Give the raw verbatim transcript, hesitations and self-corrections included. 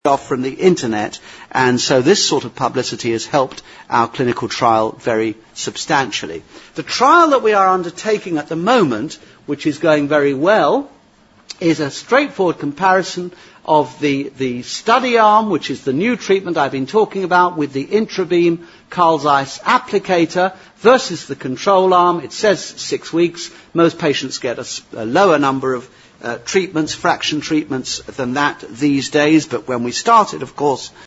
off from the internet, and so this sort of publicity has helped our clinical trial very substantially. The trial that we are undertaking at the moment, which is going very well, is a straightforward comparison of the, the study arm, which is the new treatment I've been talking about, with the Intrabeam Carl Zeiss applicator, versus the control arm. It says six weeks. Most patients get a, a lower number of uh, treatments, fraction treatments than that these days, but when we started, of course,